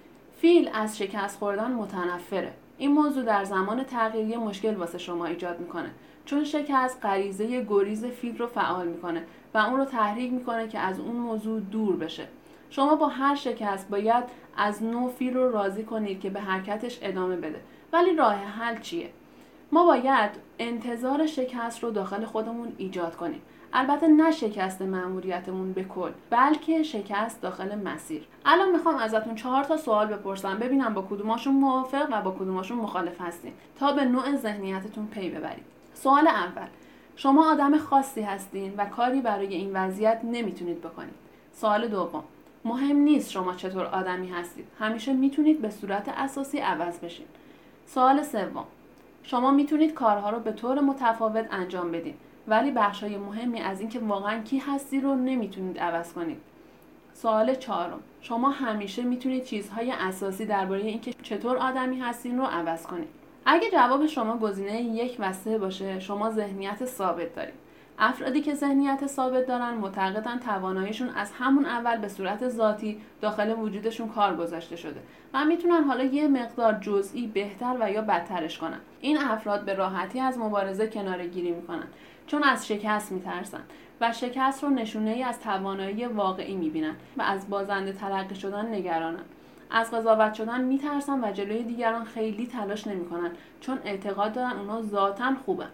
فیل از شکست خوردن متنفره. این موضوع در زمان تغییر یه مشکل واسه شما ایجاد میکنه، چون شکست غریزه گریز فیل رو فعال میکنه و اون رو تحریک میکنه که از اون موضوع دور بشه. شما با هر شکست باید از نو فیل رو راضی کنید که به حرکتش ادامه بده. ولی راه حل چیه؟ ما باید انتظار شکست رو داخل خودمون ایجاد کنیم. البته نه شکست مأموریتمون به کل، بلکه شکست داخل مسیر. الان میخوام ازتون چهار تا سوال بپرسم، ببینم با کدوماشون موافق و با کدوماشون مخالف هستین تا به نوع ذهنیتتون پی ببرید. سوال اول: شما آدم خاصی هستین و کاری برای این وضعیت نمیتونید بکنید. سوال دوم: مهم نیست شما چطور آدمی هستید، همیشه میتونید به صورت اساسی عوض بشین. سوال سوم: شما میتونید کارها رو به طور متفاوت انجام بدین، ولی بخشای مهمی از اینکه واقعا کی هستی رو نمیتونید عوض کنید. سوال چهارم: شما همیشه میتونید چیزهای اساسی درباره اینکه چطور آدمی هستین رو عوض کنید. اگه جواب شما گزینه یک و سه باشه، شما ذهنیت ثابت دارید. افرادی که ذهنیت ثابت دارن معتقدن تواناییشون از همون اول به صورت ذاتی داخل وجودشون کار گذاشته شده و میتونن حالا یه مقدار جزئی بهتر و یا بدترش کنن. این افراد به راحتی از مبارزه کناره‌گیری میکنن چون از شکست میترسن و شکست رو نشونه‌ای از توانایی واقعی میبینن و از بازنده تلقی شدن نگرانن. از قضاوت شدن میترسن و جلوی دیگران خیلی تلاش نمیکنن چون اعتقاد دارن اونا ذاتاً خوبن.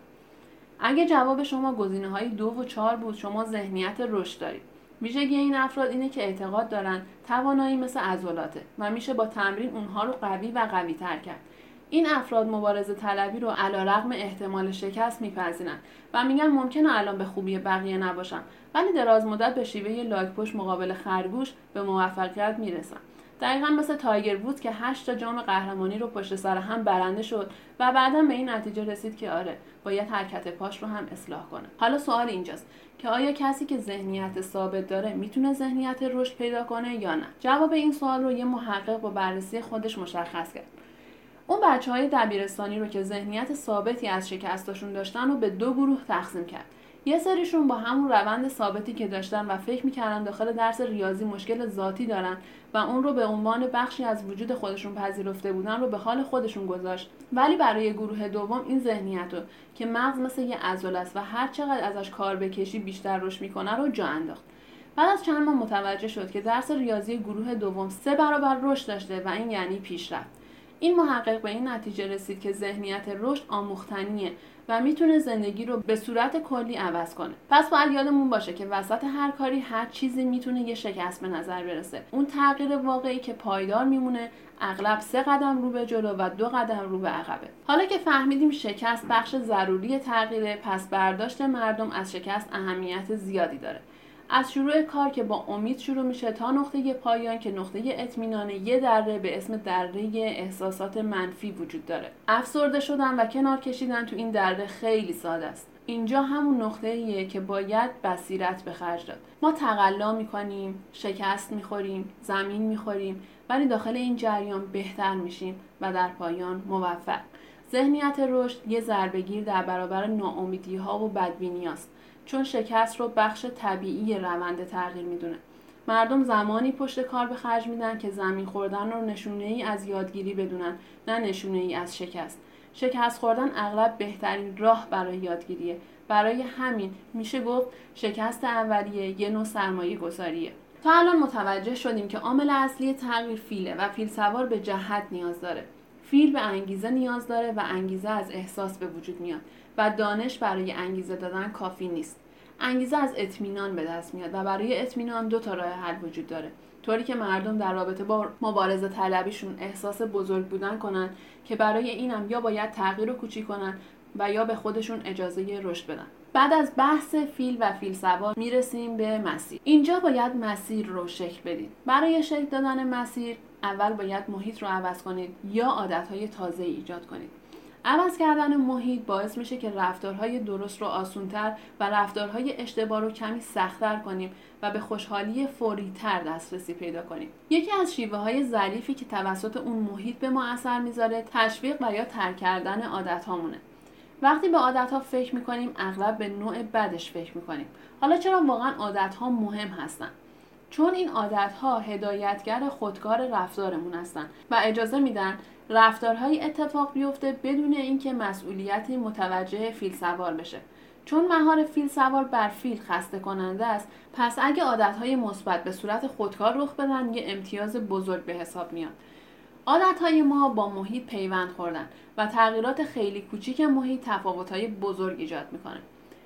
اگه جواب شما گزینه‌های دو و چهار بود، شما ذهنیت رشد دارید. ویژگی این افراد اینه که اعتقاد دارن توانایی مثل عضلاته و میشه با تمرین اونها رو قوی و قوی تر کرد. این افراد مبارزه طلبی رو علیرغم احتمال شکست میپذیرن و میگن ممکنه الان به خوبی بقیه نباشم، ولی دراز مدت به شیوه لاک پشت مقابل خرگوش به موفقیت میرسن. دقیقاً مثل تایگر وودز که هشت تا جام قهرمانی رو پشت سر هم برنده شد و بعداً به این نتیجه رسید که آره، باید حرکت پاش رو هم اصلاح کنه. حالا سوال اینجاست که آیا کسی که ذهنیت ثابت داره میتونه ذهنیت رشد پیدا کنه یا نه؟ جواب این سوال رو یه محقق با بررسی خودش مشخص کرد. اون بچه‌های دبیرستانی رو که ذهنیت ثابتی از شکستاشون داشتن رو به دو گروه تقسیم کرد. یه سریشون با همون روند ثابتی که داشتن و فکر می‌کردن داخل درس ریاضی مشکل ذاتی دارن و اون رو به عنوان بخشی از وجود خودشون پذیرفته بودن رو به حال خودشون گذاشت، ولی برای گروه دوم این ذهنیت رو که مغز مثل یه عضله است و هر چقدر ازش کار بکشی بیشتر رشد می‌کنه رو جا انداخت. بعد از چند ماه متوجه شد که درس ریاضی گروه دوم سه برابر رشد داشته و این یعنی پیشرفت. این محقق به این نتیجه رسید که ذهنیت رشد آموختنیه و میتونه زندگی رو به صورت کلی عوض کنه. پس باید یادمون باشه که وسط هر کاری هر چیزی میتونه یه شکست به نظر برسه. اون تغییر واقعی که پایدار میمونه اغلب سه قدم رو به جلو و دو قدم رو به عقبه. حالا که فهمیدیم شکست بخش ضروری تغییره، پس برداشت مردم از شکست اهمیت زیادی داره. از شروع کار که با امید شروع میشه تا نقطه پایان که نقطه اطمینان یه دره به اسم دره احساسات منفی وجود داره. افسرده شدن و کنار کشیدن تو این دره خیلی ساده است. اینجا همون نقطه‌ایه که باید بصیرت به خرج داد. ما تقلا میکنیم، شکست میخوریم، زمین میخوریم، ولی داخل این جریان بهتر میشیم و در پایان موفق. ذهنیت رشد یه ضربه‌گیر در برابر ناامیدی‌ها و بدبینی‌هاست. چون شکست رو بخش طبیعی روند تغییر میدونه. مردم زمانی پشت کار به خرج میدن که زمین خوردن رو نشونه‌ای از یادگیری بدونن، نه نشونه‌ای از شکست. شکست خوردن اغلب بهترین راه برای یادگیریه. برای همین میشه گفت شکست اولیه یه نوع سرمایه گذاریه. تا الان متوجه شدیم که عامل اصلی تغییر فیله و فیل سوار به جهت نیاز داره. فیل به انگیزه نیاز داره و انگیزه از احساس به وجود میاد و دانش برای انگیزه دادن کافی نیست. انگیزه از اطمینان به دست میاد و برای اطمینان دو تا راه حل وجود داره. طوری که مردم در رابطه با مبارزه طلبیشون احساس بزرگ بودن کنن که برای اینم یا باید تغییر رو کوچیک کنن و یا به خودشون اجازه رشد بدن. بعد از بحث فیل و فیل سوار میرسیم به مسیر. اینجا باید مسیر رو شکل بدید. برای شکل دادن مسیر اول باید محیط رو عوض کنید یا عادتهای تازه ایجاد کنید. عوض کردن محیط باعث میشه که رفتارهای درست رو آسان‌تر و رفتارهای اشتباه رو کمی سخت‌تر کنیم و به خوشحالی فوری‌تر دسترسی پیدا کنیم. یکی از شیوه‌های ظریفی که توسط اون محیط به ما اثر میذاره تشویق و یا ترک کردن عادت‌هامونه. وقتی به عادت‌ها فکر می‌کنیم اغلب به نوع بدش فکر می‌کنیم. حالا چرا واقعاً عادت‌ها مهم هستن؟ چون این عادت‌ها هدایتگر خودکار رفتارمون هستن و اجازه میدن رفتارهای اتفاق بیفته بدون اینکه مسئولیتی متوجه فیل سوار بشه. چون مهار فیل سوار بر فیل خسته کننده است، پس اگه عادت‌های مثبت به صورت خودکار رخ بدن یه امتیاز بزرگ به حساب میاد. عادت‌های ما با محیط پیوند خوردن و تغییرات خیلی کوچیک محیط تفاوت‌های بزرگ ایجاد می‌کنه.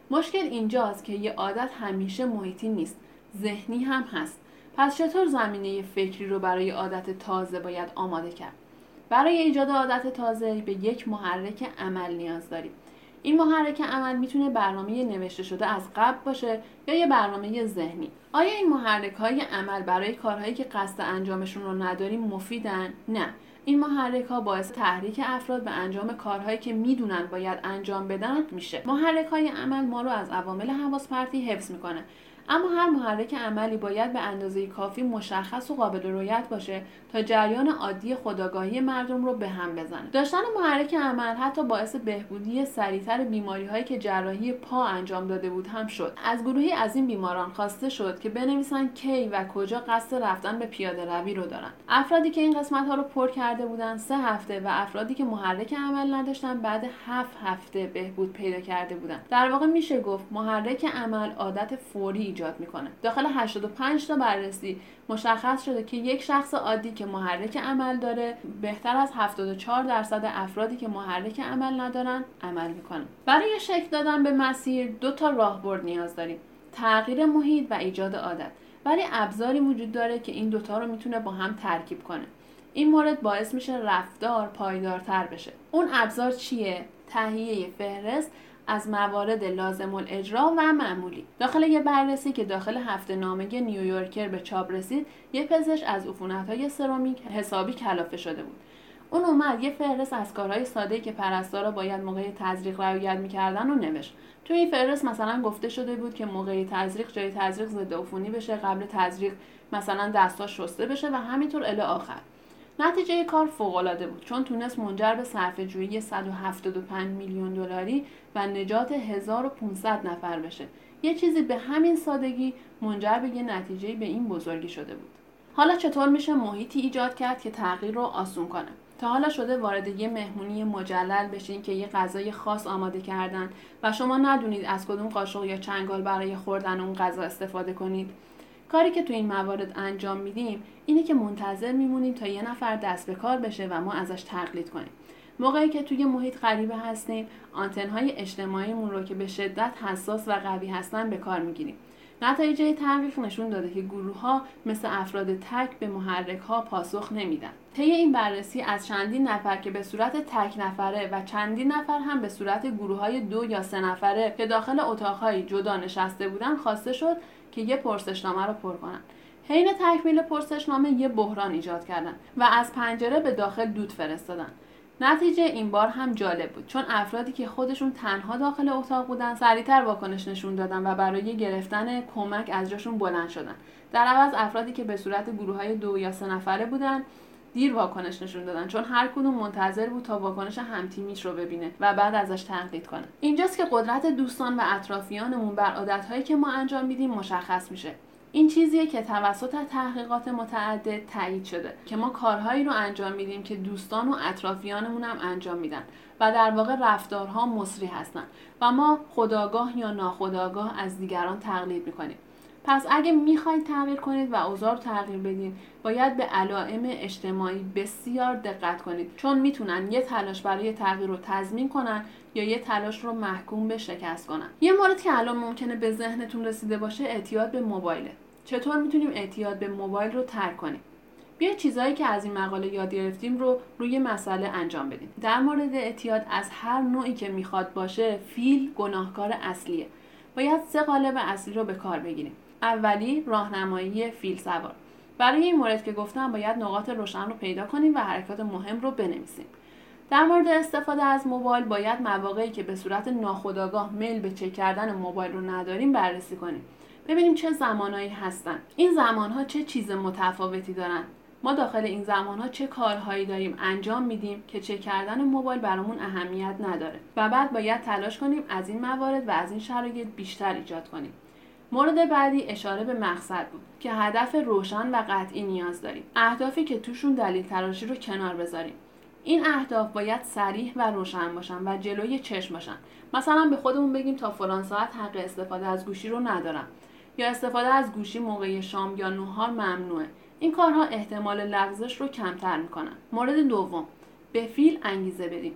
مشکل اینجاست که یه عادت همیشه محیطی نیست، ذهنی هم هست. پس چطور زمینه فکری رو برای عادت تازه باید آماده کرد؟ برای ایجاد عادت تازه به یک محرک عمل نیاز داریم. این محرک عمل میتونه برنامه نوشته شده از قبل باشه یا یه برنامه ذهنی. آیا این محرک های عمل برای کارهایی که قصد انجامشون رو نداریم مفیدن؟ نه. این محرک ها باعث تحریک افراد به انجام کارهایی که میدونن باید انجام بدن میشه. محرک های عمل ما رو از عوامل حواس پرتی حفظ میکنه. اما هر محرک عملی باید به اندازه کافی مشخص و قابل رؤیت باشه تا جریان عادی خودآگاهی مردم رو به هم بزنه. داشتن محرک عمل حتی باعث بهبودی سریعتر بیماری‌هایی که جراحی پا انجام داده بود هم شد. از گروهی از این بیماران خواسته شد که بنویسن کی و کجا قصد رفتن به پیاده روی رو دارن. افرادی که این قسمت‌ها رو پر کرده بودن سه هفته و افرادی که محرک عمل نداشتن بعد هفت هفته بهبود پیدا کرده بودن. در واقع میشه گفت محرک عمل عادت فوری ایجاد میکنه. داخل هشتاد و پنج تا بررسی مشخص شده که یک شخص عادی که محرک عمل داره بهتر از هفتاد و چهار درصد افرادی که محرک عمل ندارن عمل میکنه. برای شکل دادن به مسیر دو تا راهبرد نیاز داریم: تغییر محیط و ایجاد عادت. ولی ابزاری وجود داره که این دوتا رو میتونه با هم ترکیب کنه. این مورد باعث میشه رفتار پایدارتر بشه. اون ابزار چیه؟ تهیه فهرست از موارد لازم الاجرا و معمولی. داخل یه بررسی که داخل هفته نامه نیویورکر به چاپ رسید، یه پزشک از عفونت‌های سرامیک حسابی کلافه شده بود. اون اومد یه فهرست از کارهای ساده‌ای که پرستارا باید موقع تزریق رعایت می‌کردن رو نوشت. تو این فهرست مثلا گفته شده بود که موقع تزریق جای تزریق ضد عفونی بشه، قبل تزریق مثلا دستا شسته بشه و همینطور الی آخر. نتیجه کار فوق‌العاده بود چون تونست منجر به صرفه‌جویی صد و هفتاد و پنج میلیون دلاری و نجات هزار و پانصد نفر بشه. یه چیزی به همین سادگی منجر به یه نتیجه به این بزرگی شده بود. حالا چطور میشه محیطی ایجاد کرد که تغییر رو آسون کنه؟ تا حالا شده وارد یه مهمونی مجلل بشین که یه غذای خاص آماده کردن و شما ندونید از کدوم قاشق یا چنگال برای خوردن اون غذا استفاده کنید؟ کاری که تو این موارد انجام میدیم اینه که منتظر میمونیم تا یه نفر دست به کار بشه و ما ازش تقلید کنیم. موقعی که توی محیط غریبه هستیم، آنتن‌های اجتماعیمون رو که به شدت حساس و قوی هستن به کار میگیریم. نتایج تحقیق نشون داده که گروه‌ها مثل افراد تک به محرک‌ها پاسخ نمیدن. طی این بررسی از چندین نفر که به صورت تک نفره و چندین نفر هم به صورت گروه‌های دو یا سه نفره که داخل اتاق‌های جدا نشسته بودن خواسته شد که یه پرسشنامه رو پر کنن. حین تکمیل پرسشنامه یه بحران ایجاد کردن و از پنجره به داخل دود فرستادن. نتیجه این بار هم جالب بود چون افرادی که خودشون تنها داخل اتاق بودن سریعتر واکنش نشون دادن و برای گرفتن کمک از جاشون بلند شدن. در عوض افرادی که به صورت گروه‌های دو یا سه نفره بودن دیر واکنش نشون دادن چون هر کدوم منتظر بود تا واکنش همتیمیش رو ببینه و بعد ازش تقلید کنه. اینجاست که قدرت دوستان و اطرافیانمون بر عادت‌هایی که ما انجام میدیم مشخص میشه. این چیزیه که توسط تحقیقات متعدد تایید شده که ما کارهایی رو انجام میدیم که دوستان و اطرافیانمون هم انجام میدن و در واقع رفتارها مصری هستن و ما خودآگاه یا ناخودآگاه از دیگران تقلید میکنیم. پس اگه میخواید تغییر کنید و اوضاع رو تغییر بدین، باید به علائم اجتماعی بسیار دقت کنید چون میتونن یه تلاش برای تغییر رو تضمین کنن یا یه تلاش رو محکوم به شکست کنن. یه مورد که الان ممکنه به ذهنتون رسیده باشه اعتیاد به موبایله. چطور میتونیم اعتیاد به موبایل رو ترک کنیم؟ بیا چیزایی که از این مقاله یاد گرفتیم رو روی مسئله انجام بدیم. در مورد اعتیاد از هر نوعی که میخواد باشه، فیل گناهکار اصلیه. باید سه قالب اصلی رو به کار بگیریم. اولی، راهنمایی فیل سوار. برای این مورد که گفتم باید نقاط روشن رو پیدا کنیم و حرکات مهم رو بنویسیم. در مورد استفاده از موبایل باید مواقعی که به صورت ناخودآگاه میل به چک کردن موبایل رو نداریم بررسی کنیم. ببینیم چه زمانایی هستن. این زمانها چه چیز متفاوتی دارن. ما داخل این زمانها چه کارهایی داریم انجام میدیم که چک کردن موبایل برامون اهمیت نداره. و بعد باید تلاش کنیم از این موارد و از این شرایط بیشتر ایجاد کنیم. مورد بعدی اشاره به مقصد بود که هدف روشن و قطعی نیاز داریم. اهدافی که توشون دلیل تراشی رو کنار بذاریم. این اهداف باید صریح و روشن باشن و جلوی چشم باشن. مثلا به خودمون بگیم تا فلان ساعت حق استفاده از گوشی رو ندارم یا استفاده از گوشی موقع شام یا نهار ممنوعه. این کارها احتمال لغزش رو کمتر میکنن. مورد دوم، به فیل انگیزه بدیم.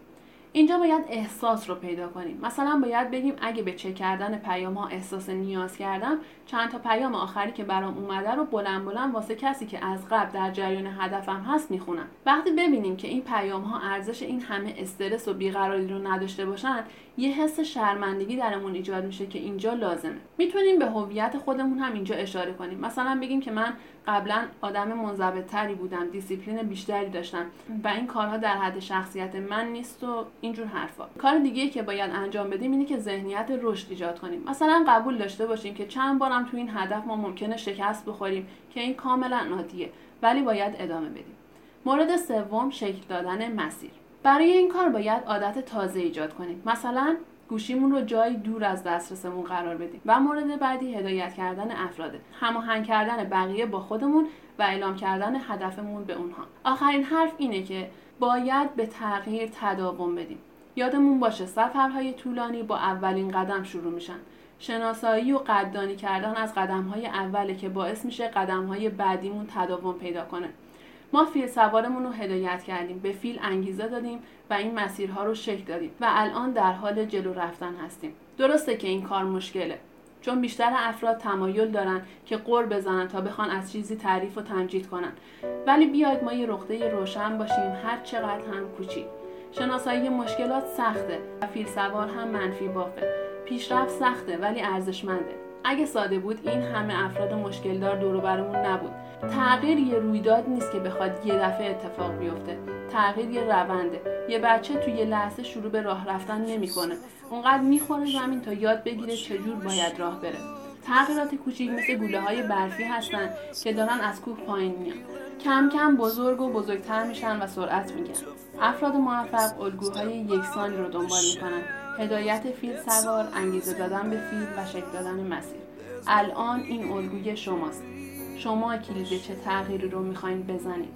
اینجا باید احساس رو پیدا کنیم. مثلا باید بگیم اگه به چک کردن پیام ها احساس نیاز کردم، چند تا پیام آخری که برام اومده رو بلند بلند واسه کسی که از قبل در جریان هدفم هست میخونم. وقتی ببینیم که این پیام ها ارزش این همه استرس و بیقراری رو نداشته باشن، یه حس شرمندگی درمون ایجاد میشه که اینجا لازمه. میتونیم به هویت خودمون هم اینجا اشاره کنیم. مثلا بگیم که من قبلا آدم منضبط‌تری بودم، دیسیپلین بیشتری داشتم و این کارها در حد شخصیت من نیست و اینجور حرفا. کار دیگه‌ای که باید انجام بدیم اینه که ذهنیت رشد ایجاد کنیم. مثلا قبول داشته باشیم که چند بارم تو این هدف ما ممکنه شکست بخوریم که این کاملا عادیه، ولی باید ادامه بدیم. مورد سوم، شکل دادن مسیر. برای این کار باید عادت تازه ایجاد کنیم. مثلا گوشیمون رو جایی دور از دسترسمون قرار بدیم. و مورد بعدی هدایت کردن افراده، هماهنگ کردن بقیه با خودمون و اعلام کردن هدفمون به اونها. آخرین حرف اینه که باید به تغییر تداوم بدیم. یادمون باشه سفرهای طولانی با اولین قدم شروع میشن. شناسایی و قدردانی کردن از قدم‌های اوله که باعث میشه قدم‌های بعدیمون تداوم پیدا کنه. ما فیل سوارمون رو هدایت کردیم، به فیل انگیزه دادیم و این مسیرها رو شکل دادیم و الان در حال جلو رفتن هستیم. درسته که این کار مشکله، چون بیشتر افراد تمایل دارن که غر بزنن تا بخوان از چیزی تعریف و تمجید کنن. ولی بیاید ما یه نقطه روشن باشیم، هر چقدر هم کوچیک. شناسایی مشکلات سخته و فیل سوار هم منفی بافه. پیشرفت سخته ولی ارزشمنده. اگه ساده بود این همه افراد مشکل دار دور و برمون نبود. تغییر یه رویداد نیست که بخواد یه دفعه اتفاق بیفته. تغییر یه رونده. یه بچه توی یه لحظه شروع به راه رفتن نمیکنه. اونقدر میخوره زمین تا یاد بگیره چجور باید راه بره. تغییرات کوچیک مثل گوله‌های برفی هستن که دارن از کوه پایین میان. کم کم بزرگ و بزرگتر میشن و سرعت میگیرن. افراد موفق الگوهای یکسانی رو دنبال میکنن. هدایت فیل سوار، انگیزه دادن به فیل و شکل دادن مسیر. الان این الگوی شماست. شما کلید چه تغییری رو میخواین بزنید.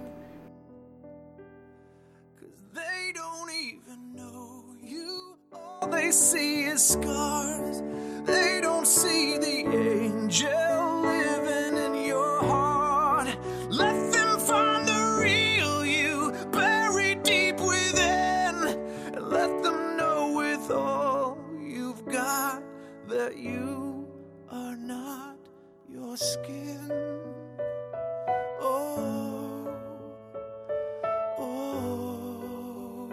They see is scars. They don't see the angel living in your heart. Let them find the real you buried deep within, and let them know with all you've got that you are not your skin. Oh, oh.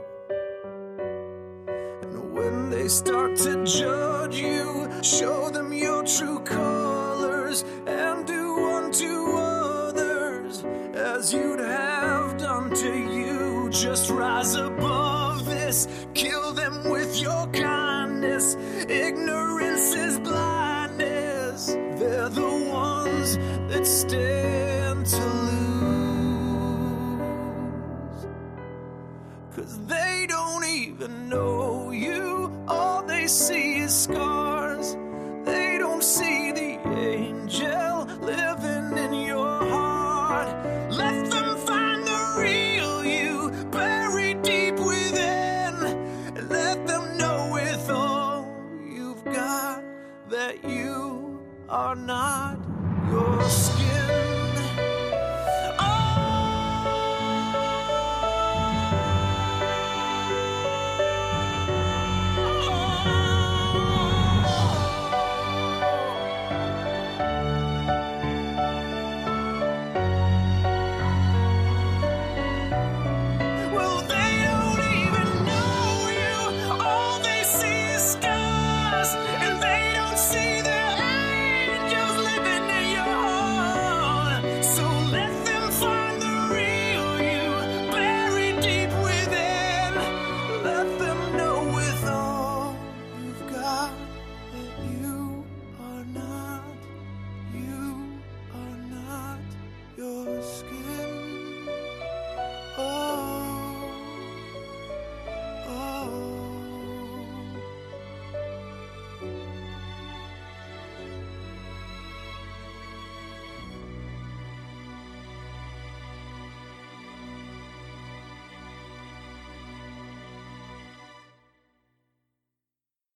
And when they start to judge you, show them your true colors and do unto others as you'd have done to you. Just rise above this, kill them with your kindness. Ignorance is blindness. They're the ones that stand to lose, 'cause they don't even know you. All they see is scars.